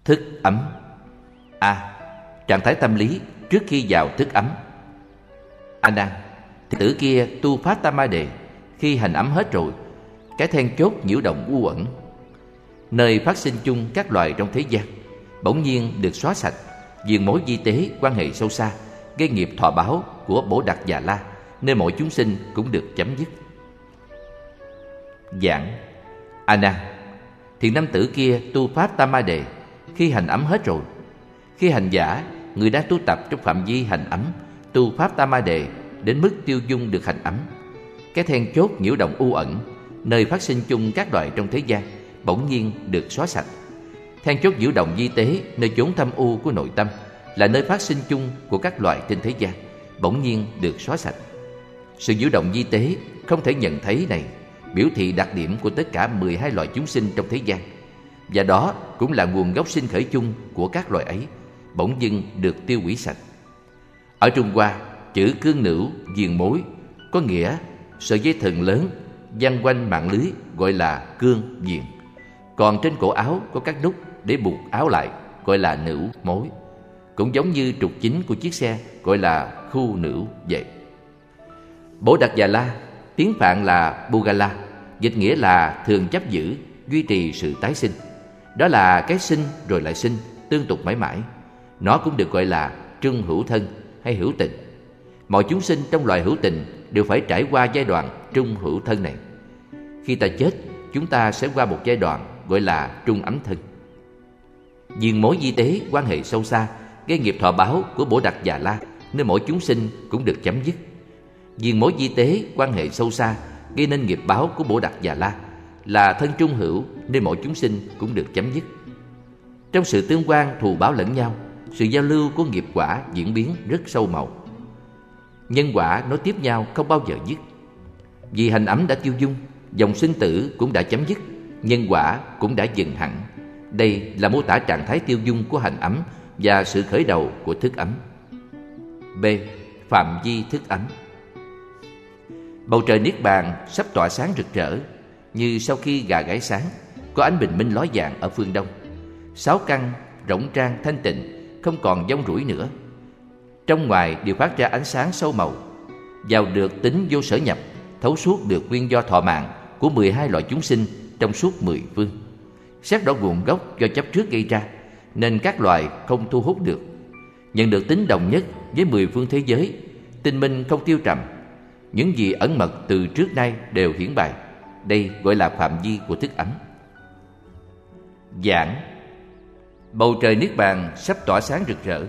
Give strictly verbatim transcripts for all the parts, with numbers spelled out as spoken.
Thức ấm. A. Trạng thái tâm lý trước khi vào thức ấm. A Nan, thiện tử kia tu Phát Tam Ma Đề, khi hành ấm hết rồi, cái then chốt nhiễu động u uẩn, nơi phát sinh chung các loài trong thế gian, bỗng nhiên được xóa sạch. Diền mối vi tế quan hệ sâu xa, gây nghiệp thọ báo của Bồ Đạt Già La, nên mọi chúng sinh cũng được chấm dứt. Giảng. A Nan, thiện nam tử kia tu Pháp Tam Ma Đề, khi hành ấm hết rồi. Khi hành giả, người đang tu tập trong phạm vi hành ấm, tu Pháp Tam Ma Đề đến mức tiêu dung được hành ấm, cái then chốt nhiễu động u ẩn, nơi phát sinh chung các loài trong thế gian, bỗng nhiên được xóa sạch. Then chốt nhiễu động vi tế, nơi chốn thâm u của nội tâm, là nơi phát sinh chung của các loài trên thế gian, bỗng nhiên được xóa sạch. Sự nhiễu động vi tế không thể nhận thấy này biểu thị đặc điểm của tất cả mười hai loài chúng sinh trong thế gian, và đó cũng là nguồn gốc sinh khởi chung của các loài ấy, bỗng dưng được tiêu hủy sạch. Ở Trung Hoa, chữ cương nữu diền mối có nghĩa sợi dây thừng lớn giăng quanh mạng lưới gọi là cương diền, còn trên cổ áo có các nút để buộc áo lại gọi là nữu mối, cũng giống như trục chính của chiếc xe gọi là khu nữu vậy. Bồ Đạt Già La, tiếng Phạn là Bugala, dịch nghĩa là thường chấp giữ, duy trì sự tái sinh. Đó là cái sinh rồi lại sinh, tương tục mãi mãi. Nó cũng được gọi là trung hữu thân hay hữu tình. Mọi chúng sinh trong loài hữu tình đều phải trải qua giai đoạn trung hữu thân này. Khi ta chết, chúng ta sẽ qua một giai đoạn gọi là trung ấm thân. Diền mối vi tế quan hệ sâu xa, gây nghiệp thọ báo của Bồ Đạt Già La, nên mỗi chúng sinh cũng được chấm dứt. Diền mối vi tế quan hệ sâu xa, gây nên nghiệp báo của Bồ Đạt Già La, là thân trung hữu, nên mỗi chúng sinh cũng được chấm dứt. Trong sự tương quan thù báo lẫn nhau, sự giao lưu của nghiệp quả diễn biến rất sâu màu. Nhân quả nối tiếp nhau không bao giờ dứt. Vì hành ấm đã tiêu dung, dòng sinh tử cũng đã chấm dứt, nhân quả cũng đã dừng hẳn. Đây là mô tả trạng thái tiêu dung của hành ấm và sự khởi đầu của thức ấm. B. Phạm vi thức ấm. Bầu trời niết bàn sắp tỏa sáng rực rỡ, như sau khi gà gáy sáng, có ánh bình minh lói vàng ở phương đông. Sáu căn rộng trang thanh tịnh, không còn dông rủi nữa. Trong ngoài đều phát ra ánh sáng sâu màu, vào được tính vô sở nhập, thấu suốt được nguyên do thọ mạng của mười hai loại chúng sinh trong suốt mười phương. Xét rõ nguồn gốc do chấp trước gây ra, nên các loài không thu hút được. Nhận được tính đồng nhất với mười phương thế giới, tinh minh không tiêu trầm. Những gì ẩn mật từ trước nay đều hiển bày. Đây gọi là phạm vi của thức ấm. Giảng. Bầu trời niết bàn sắp tỏa sáng rực rỡ.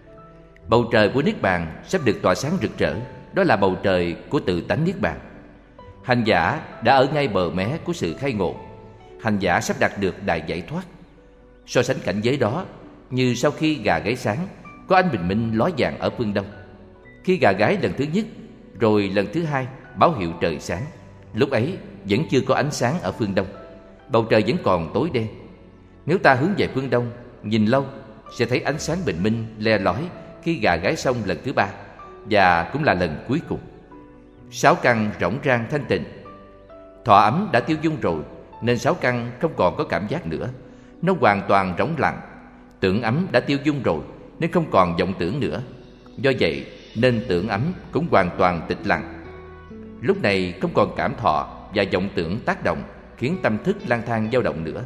Bầu trời của niết bàn sắp được tỏa sáng rực rỡ, đó là bầu trời của tự tánh niết bàn. Hành giả đã ở ngay bờ mé của sự khai ngộ. Hành giả sắp đạt được đại giải thoát. So sánh cảnh giới đó, như sau khi gà gáy sáng, có ánh bình minh lói vàng ở phương đông. Khi gà gáy lần thứ nhất, rồi lần thứ hai báo hiệu trời sáng, lúc ấy vẫn chưa có ánh sáng ở phương đông, bầu trời vẫn còn tối đen. Nếu ta hướng về phương đông, nhìn lâu, sẽ thấy ánh sáng bình minh le lói khi gà gáy xong lần thứ ba, và cũng là lần cuối cùng. Sáu căn rỗng rang thanh tịnh. Thọ ấm đã tiêu dung rồi, nên sáu căn không còn có cảm giác nữa. Nó hoàn toàn rỗng lặng. Tưởng ấm đã tiêu dung rồi, nên không còn vọng tưởng nữa. Do vậy nên tưởng ấm cũng hoàn toàn tịch lặng. Lúc này không còn cảm thọ và vọng tưởng tác động, khiến tâm thức lang thang dao động nữa.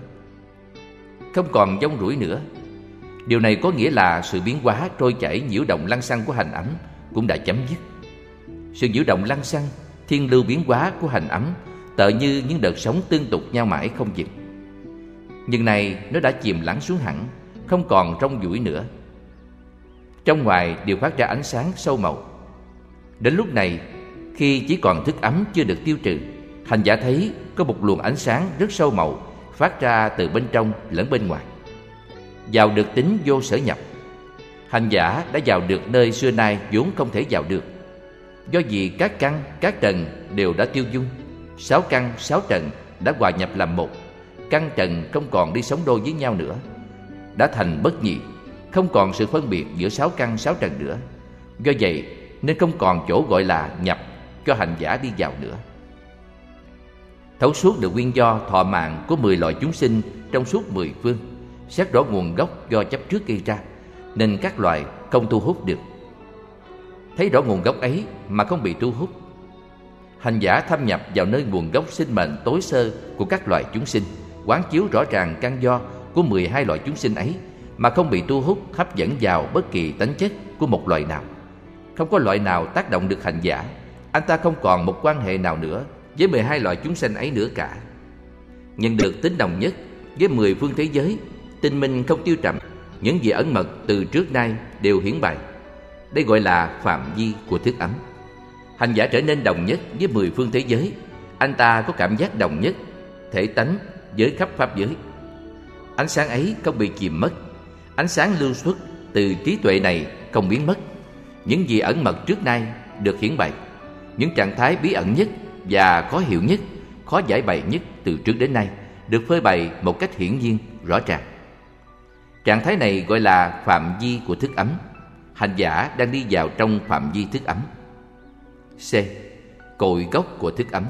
Không còn vong rủi nữa. Điều này có nghĩa là sự biến hóa trôi chảy nhiễu động lăng xăng của hành ấm cũng đã chấm dứt. Sự nhiễu động lăng xăng, thiên lưu biến hóa của hành ấm tựa như những đợt sóng tương tục nhau mãi không dừng. Nhưng này nó đã chìm lắng xuống hẳn, không còn rong ruổi nữa. Trong ngoài đều phát ra ánh sáng sâu màu. Đến lúc này, khi chỉ còn thức ấm chưa được tiêu trừ, hành giả thấy có một luồng ánh sáng rất sâu màu phát ra từ bên trong lẫn bên ngoài. Vào được tính vô sở nhập, hành giả đã vào được nơi xưa nay vốn không thể vào được. Do vì các căn, các trần đều đã tiêu dung, sáu căn, sáu trần đã hòa nhập làm một. Căn trần không còn đi sống đôi với nhau nữa, đã thành bất nhị, không còn sự phân biệt giữa sáu căn, sáu trần nữa. Do vậy nên không còn chỗ gọi là nhập cho hành giả đi vào nữa. Thấu suốt được nguyên do thọ mạng của mười loại chúng sinh trong suốt mười phương, xét rõ nguồn gốc do chấp trước gây ra, nên các loài không thu hút được. Thấy rõ nguồn gốc ấy mà không bị thu hút, hành giả thâm nhập vào nơi nguồn gốc sinh mệnh tối sơ của các loài chúng sinh, quán chiếu rõ ràng căn do của mười hai loại chúng sinh ấy mà không bị thu hút hấp dẫn vào bất kỳ tánh chất của một loài nào. Không có loại nào tác động được hành giả. Anh ta không còn một quan hệ nào nữa với mười hai loại chúng sinh ấy nữa cả. Nhận được tính đồng nhất với mười phương thế giới, tinh minh không tiêu trầm, những gì ẩn mật từ trước nay đều hiển bày. Đây gọi là phạm vi của thức ấm. Hành giả trở nên đồng nhất với mười phương thế giới. Anh ta có cảm giác đồng nhất, thể tánh với khắp pháp giới. Ánh sáng ấy không bị chìm mất. Ánh sáng lưu xuất từ trí tuệ này không biến mất. Những gì ẩn mật trước nay được hiển bày. Những trạng thái bí ẩn nhất và khó hiểu nhất, khó giải bày nhất từ trước đến nay được phơi bày một cách hiển nhiên, rõ ràng. Trạng thái này gọi là phạm vi của thức ấm. Hành giả đang đi vào trong phạm vi thức ấm. C. Cội gốc của thức ấm.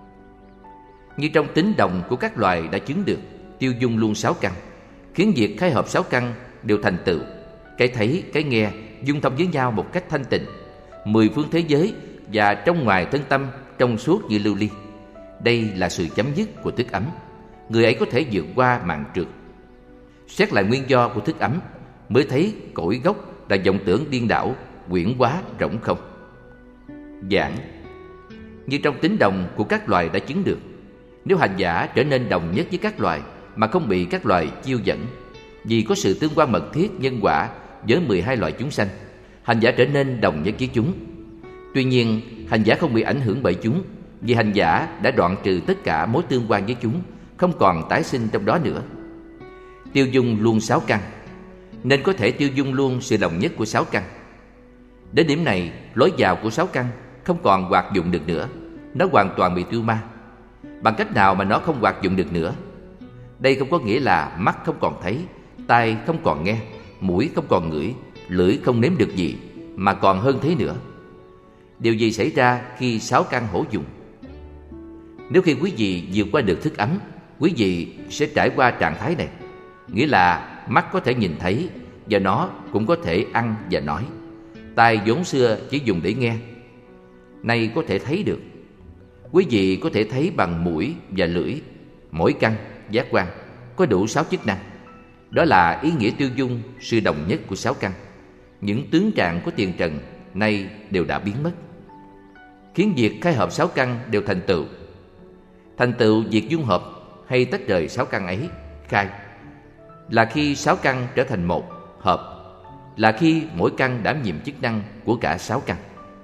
Như trong tính đồng của các loài đã chứng được, tiêu dung luôn sáu căn, khiến việc khai hợp sáu căn đều thành tựu. Cái thấy, cái nghe dung thông với nhau một cách thanh tịnh. Mười phương thế giới và trong ngoài thân tâm trong suốt như lưu ly. Đây là sự chấm dứt của thức ấm. Người ấy có thể vượt qua màn trượt. Xét lại nguyên do của thức ấm, mới thấy cội gốc là vọng tưởng điên đảo, quyển hóa rỗng không. Giảng. Như trong tính đồng của các loài đã chứng được, nếu hành giả trở nên đồng nhất với các loài mà không bị các loài chiêu dẫn, vì có sự tương quan mật thiết nhân quả với mười hai loài chúng sanh, hành giả trở nên đồng nhất với chúng. Tuy nhiên, hành giả không bị ảnh hưởng bởi chúng, vì hành giả đã đoạn trừ tất cả mối tương quan với chúng, không còn tái sinh trong đó nữa. Tiêu dung luôn sáu căn, nên có thể tiêu dung luôn sự đồng nhất của sáu căn. Đến điểm này, lối vào của sáu căn không còn hoạt dụng được nữa. Nó hoàn toàn bị tiêu ma. Bằng cách nào mà nó không hoạt dụng được nữa? Đây không có nghĩa là mắt không còn thấy, tai không còn nghe, mũi không còn ngửi, lưỡi không nếm được gì, mà còn hơn thế nữa. Điều gì xảy ra khi sáu căn hổ dụng? Nếu khi quý vị vượt qua được thức ấm, quý vị sẽ trải qua trạng thái này. Nghĩa là mắt có thể nhìn thấy, và nó cũng có thể ăn và nói. Tai vốn xưa chỉ dùng để nghe, nay có thể thấy được. Quý vị có thể thấy bằng mũi và lưỡi. Mỗi căn, giác quan, có đủ sáu chức năng. Đó là ý nghĩa tiêu dung sự đồng nhất của sáu căn. Những tướng trạng của tiền trần nay đều đã biến mất, khiến việc khai hợp sáu căn đều thành tựu. Thành tựu việc dung hợp hay tách rời sáu căn ấy, khai, là khi sáu căn trở thành một, hợp, là khi mỗi căn đảm nhiệm chức năng của cả sáu căn.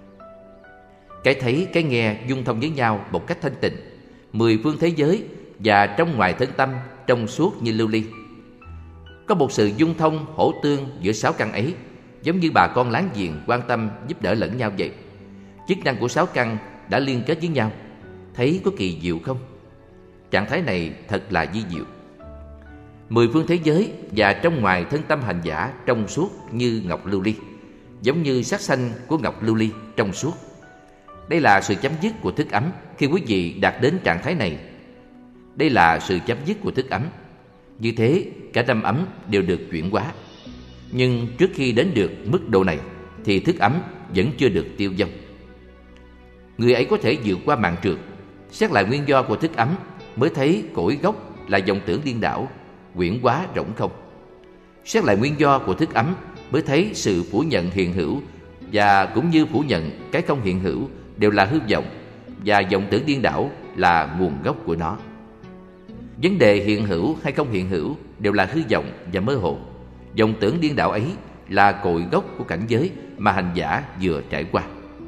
Cái thấy, cái nghe dung thông với nhau một cách thanh tịnh, mười phương thế giới và trong ngoài thân tâm trong suốt như lưu ly. Có một sự dung thông hỗ tương giữa sáu căn ấy, giống như bà con láng giềng quan tâm giúp đỡ lẫn nhau vậy. Chức năng của sáu căn đã liên kết với nhau. Thấy có kỳ diệu không? Trạng thái này thật là vi diệu. Mười phương thế giới và trong ngoài thân tâm hành giả trong suốt như ngọc lưu ly, giống như sắc xanh của ngọc lưu ly trong suốt. Đây là sự chấm dứt của thức ấm khi quý vị đạt đến trạng thái này. Đây là sự chấm dứt của thức ấm. Như thế, cả năm ấm đều được chuyển hóa. Nhưng trước khi đến được mức độ này thì thức ấm vẫn chưa được tiêu vong. Người ấy có thể vượt qua màn trượt, xét lại nguyên do của thức ấm, mới thấy cội gốc là vọng tưởng điên đảo, quyển hóa rỗng không. Xét lại nguyên do của thức ấm, mới thấy sự phủ nhận hiện hữu và cũng như phủ nhận cái không hiện hữu đều là hư vọng, và vọng tưởng điên đảo là nguồn gốc của nó. Vấn đề hiện hữu hay không hiện hữu đều là hư vọng và mơ hồ. Vọng tưởng điên đảo ấy là cội gốc của cảnh giới mà hành giả vừa trải qua.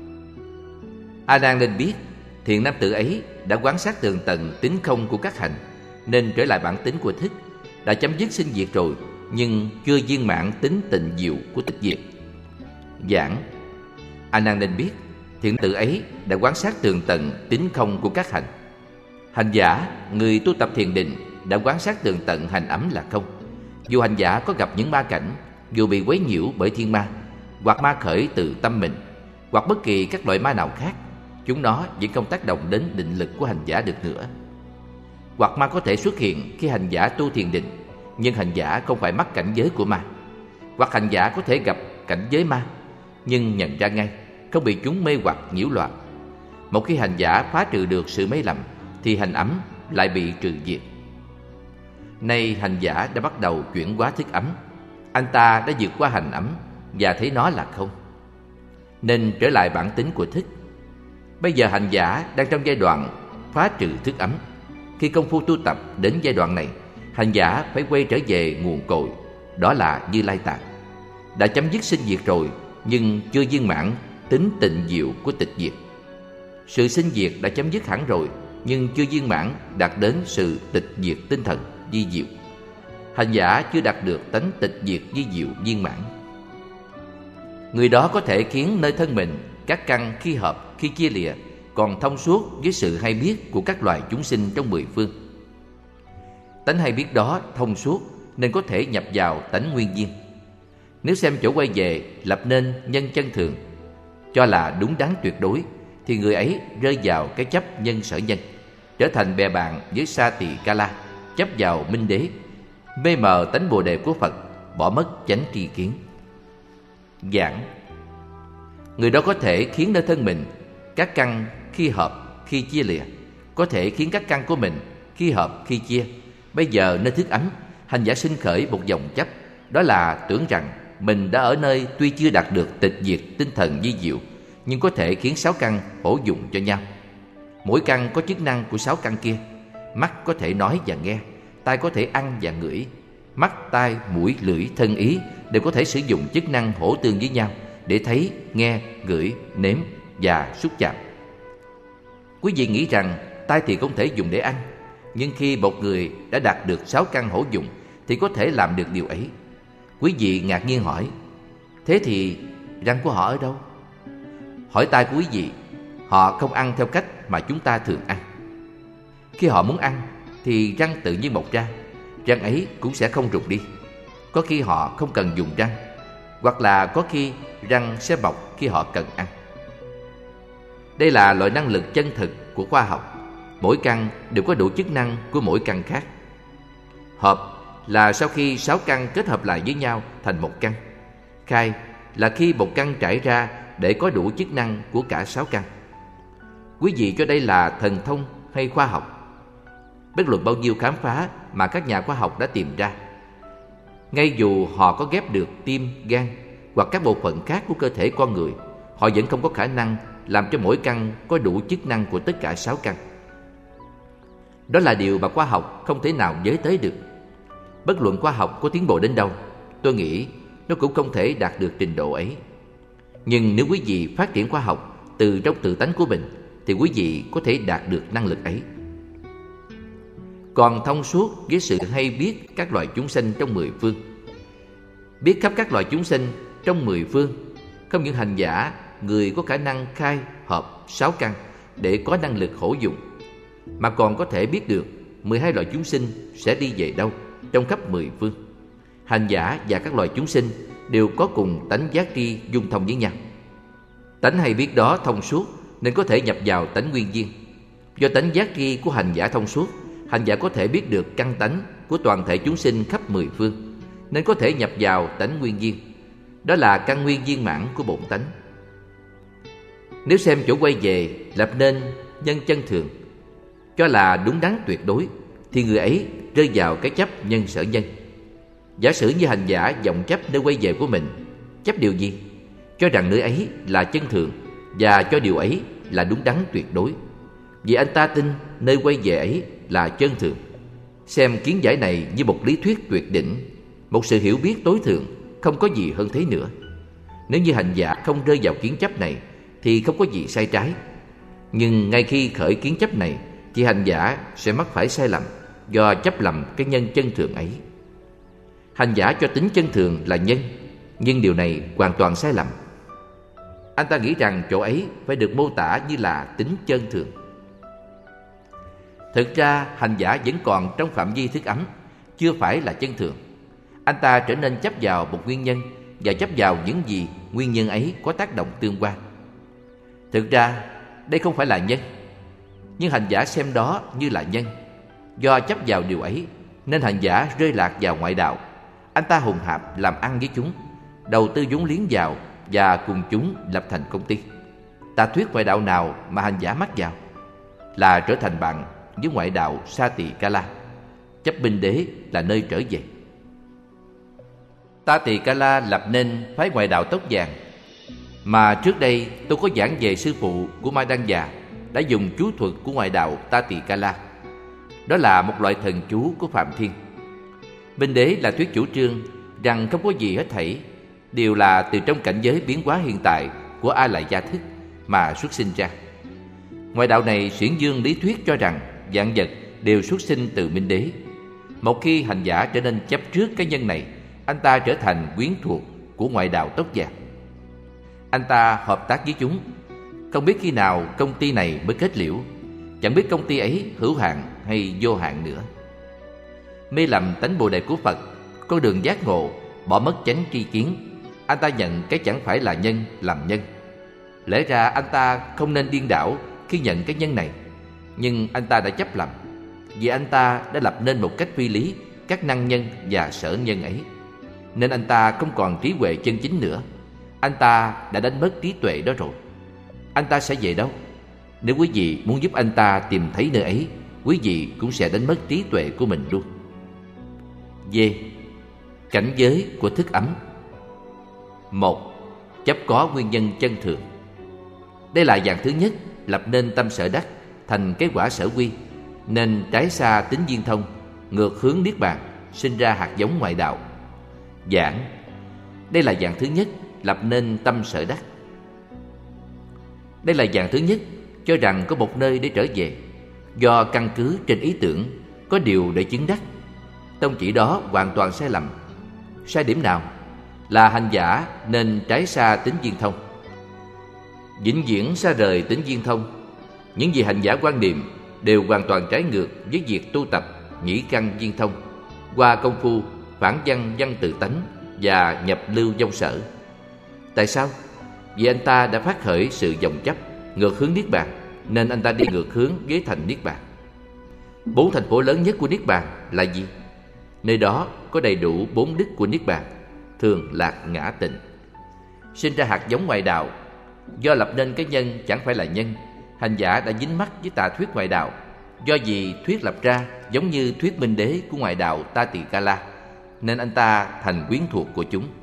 A Nan nên biết, thiện nam tử ấy đã quan sát tường tận tính không của các hành, nên trở lại bản tính của thức, đã chấm dứt sinh diệt rồi, nhưng chưa viên mãn tính tịnh diệu của tịch diệt. Giảng. A Nan nên biết, thiện tử ấy đã quan sát tường tận tính không của các hành. Hành giả, người tu tập thiền định, đã quan sát tường tận hành ấm là không. Dù hành giả có gặp những ma cảnh, dù bị quấy nhiễu bởi thiên ma, hoặc ma khởi từ tâm mình, hoặc bất kỳ các loại ma nào khác, chúng nó vẫn không tác động đến định lực của hành giả được nữa. Hoặc ma có thể xuất hiện khi hành giả tu thiền định, nhưng hành giả không phải mắc cảnh giới của ma. Hoặc hành giả có thể gặp cảnh giới ma, nhưng nhận ra ngay, không bị chúng mê hoặc nhiễu loạn. Một khi hành giả phá trừ được sự mê lầm, thì hành ấm lại bị trừ diệt. Nay hành giả đã bắt đầu chuyển hóa thức ấm. Anh ta đã vượt qua hành ấm và thấy nó là không, nên trở lại bản tính của thức. Bây giờ hành giả đang trong giai đoạn phá trừ thức ấm. Khi công phu tu tập đến giai đoạn này, hành giả phải quay trở về nguồn cội, đó là Như Lai Tạng. Đã chấm dứt sinh diệt rồi, nhưng chưa viên mãn tính tịnh diệu của tịch diệt. Sự sinh diệt đã chấm dứt hẳn rồi, nhưng chưa viên mãn đạt đến sự tịch diệt tinh thần vi diệu. Hành giả chưa đạt được tánh tịch diệt vi diệu viên mãn. Người đó có thể khiến nơi thân mình các căn khi hợp, khi chia lìa, còn thông suốt với sự hay biết của các loài chúng sinh trong mười phương. Tánh hay biết đó thông suốt nên có thể nhập vào tánh nguyên nhiên. Nếu xem chỗ quay về lập nên nhân chân thường, cho là đúng đắn tuyệt đối, thì người ấy rơi vào cái chấp nhân sở nhân, trở thành bè bạn với Sa Tỳ Ca La, chấp vào minh đế, mê mờ tánh bồ đề của Phật, bỏ mất chánh tri kiến. Giảng: người đó có thể khiến nơi thân mình các căn khi hợp, khi chia lìa, có thể khiến các căn của mình khi hợp, khi chia. Bây giờ nơi thức ấm, hành giả sinh khởi một dòng chấp, đó là tưởng rằng mình đã ở nơi tuy chưa đạt được tịch diệt tinh thần vi diệu, nhưng có thể khiến sáu căn hỗ dụng cho nhau. Mỗi căn có chức năng của sáu căn kia. Mắt có thể nói và nghe, tai có thể ăn và ngửi. Mắt, tai, mũi, lưỡi, thân, ý đều có thể sử dụng chức năng hỗ tương với nhau để thấy, nghe, ngửi, nếm và xúc chạm. Quý vị nghĩ rằng tai thì không thể dùng để ăn, nhưng khi một người đã đạt được sáu căn hỗ dụng thì có thể làm được điều ấy. Quý vị ngạc nhiên hỏi: thế thì răng của họ ở đâu? Hỏi tai của quý vị, họ không ăn theo cách mà chúng ta thường ăn. Khi họ muốn ăn thì răng tự nhiên mọc ra, răng ấy cũng sẽ không rụng đi. Có khi họ không cần dùng răng, hoặc là có khi răng sẽ mọc khi họ cần ăn. Đây là loại năng lực chân thực của khoa học. Mỗi căn đều có đủ chức năng của mỗi căn khác. Hợp là sau khi sáu căn kết hợp lại với nhau thành một căn. Khai là khi một căn trải ra để có đủ chức năng của cả sáu căn. Quý vị cho đây là thần thông hay khoa học? Bất luận bao nhiêu khám phá mà các nhà khoa học đã tìm ra, ngay dù họ có ghép được tim, gan hoặc các bộ phận khác của cơ thể con người, họ vẫn không có khả năng làm cho mỗi căn có đủ chức năng của tất cả sáu căn. Đó là điều mà khoa học không thể nào giới tới được. Bất luận khoa học có tiến bộ đến đâu, tôi nghĩ nó cũng không thể đạt được trình độ ấy. Nhưng nếu quý vị phát triển khoa học từ trong tự tánh của mình, thì quý vị có thể đạt được năng lực ấy. Còn thông suốt với sự hay biết các loài chúng sinh trong mười phương. Biết khắp các loài chúng sinh trong mười phương, không những hành giả, người có khả năng khai hợp sáu căn để có năng lực hỗ dụng, mà còn có thể biết được mười hai loài chúng sinh sẽ đi về đâu trong khắp mười phương. Hành giả và các loài chúng sinh đều có cùng tánh giác tri dung thông với nhau. Tánh hay biết đó thông suốt nên có thể nhập vào tánh nguyên nhiên. Do tánh giác tri của hành giả thông suốt, hành giả có thể biết được căn tánh của toàn thể chúng sinh khắp mười phương, nên có thể nhập vào tánh nguyên nhiên. Đó là căn nguyên viên mãn của bổn tánh. Nếu xem chỗ quay về lập nên nhân chân thường, cho là đúng đắn tuyệt đối, thì người ấy rơi vào cái chấp nhân sở nhân. Giả sử như hành giả vọng chấp nơi quay về của mình, chấp điều gì? Cho rằng nơi ấy là chân thường, và cho điều ấy là đúng đắn tuyệt đối. Vì anh ta tin nơi quay về ấy là chân thường. Xem kiến giải này như một lý thuyết tuyệt đỉnh, một sự hiểu biết tối thượng, không có gì hơn thế nữa. Nếu như hành giả không rơi vào kiến chấp này thì không có gì sai trái. Nhưng ngay khi khởi kiến chấp này thì hành giả sẽ mắc phải sai lầm do chấp lầm cái nhân chân thường ấy. Hành giả cho tính chân thường là nhân, nhưng điều này hoàn toàn sai lầm. Anh ta nghĩ rằng chỗ ấy phải được mô tả như là tính chân thường. Thực ra hành giả vẫn còn trong phạm vi thức ấm, chưa phải là chân thường. Anh ta trở nên chấp vào một nguyên nhân và chấp vào những gì nguyên nhân ấy có tác động tương quan. Thực ra đây không phải là nhân, nhưng hành giả xem đó như là nhân. Do chấp vào điều ấy nên hành giả rơi lạc vào ngoại đạo. Anh ta hùng hạp làm ăn với chúng, đầu tư vốn liếng vào và cùng chúng lập thành công ty. Tà thuyết ngoại đạo nào mà hành giả mắc vào? Là trở thành bạn với ngoại đạo Sa Tỳ Ca La. Chấp binh đế là nơi trở về. Ta Tỳ Ca La lập nên phái ngoại đạo tóc vàng mà trước đây tôi có giảng về sư phụ của Ma Đăng Già đã dùng chú thuật của ngoại đạo Ta Tỳ Ca La. Đó là một loại thần chú của Phạm Thiên. Binh đế là thuyết chủ trương rằng không có gì hết thảy đều là từ trong cảnh giới biến hóa hiện tại của A Lại Gia thức mà xuất sinh ra. Ngoại đạo này xiển dương lý thuyết cho rằng vạn vật đều xuất sinh từ Minh Đế. Một khi hành giả trở nên chấp trước cái nhân này, anh ta trở thành quyến thuộc của ngoại đạo tóc vàng. Anh ta hợp tác với chúng, không biết khi nào công ty này mới kết liễu, chẳng biết công ty ấy hữu hạn hay vô hạn nữa. Mê lầm tánh Bồ Đề của Phật, con đường giác ngộ, bỏ mất chánh tri kiến, anh ta nhận cái chẳng phải là nhân làm nhân. Lẽ ra anh ta không nên điên đảo khi nhận cái nhân này, nhưng anh ta đã chấp lầm, vì anh ta đã lập nên một cách phi lý các năng nhân và sở nhân ấy, nên anh ta không còn trí huệ chân chính nữa. Anh ta đã đánh mất trí tuệ đó rồi. Anh ta sẽ về đâu? Nếu quý vị muốn giúp anh ta tìm thấy nơi ấy, quý vị cũng sẽ đánh mất trí tuệ của mình luôn. D. Cảnh giới của thức ấm. Một. Chấp có nguyên nhân chân thường. Đây là dạng thứ nhất, lập nên tâm sở đắc thành cái quả sở quy, nên trái xa tính viên thông, ngược hướng niết bàn, sinh ra hạt giống ngoại đạo. Giảng. Đây là dạng thứ nhất, lập nên tâm sở đắc. Đây là dạng thứ nhất, cho rằng có một nơi để trở về, do căn cứ trên ý tưởng, có điều để chứng đắc. Tông chỉ đó hoàn toàn sai lầm. Sai điểm nào? Là hành giả nên trái xa tính viên thông, vĩnh viễn xa rời tính viên thông. Những gì hành giả quan niệm đều hoàn toàn trái ngược với việc tu tập nhĩ căn viên thông qua công phu phản văn văn tự tánh và nhập lưu vong sở. Tại sao? Vì anh ta đã phát khởi sự vọng chấp ngược hướng niết bàn, nên anh ta đi ngược hướng với thành niết bàn. Bốn thành phố lớn nhất của niết bàn là gì? Nơi đó có đầy đủ bốn đức của niết bàn: thường, lạc, ngã, tịnh. Sinh ra hạt giống ngoại đạo, do lập nên cái nhân chẳng phải là nhân, hành giả đã dính mắc với tà thuyết ngoại đạo. Do vì thuyết lập ra giống như thuyết Minh Đế của ngoại đạo Ta Tỳ Ca La, nên anh ta thành quyến thuộc của chúng.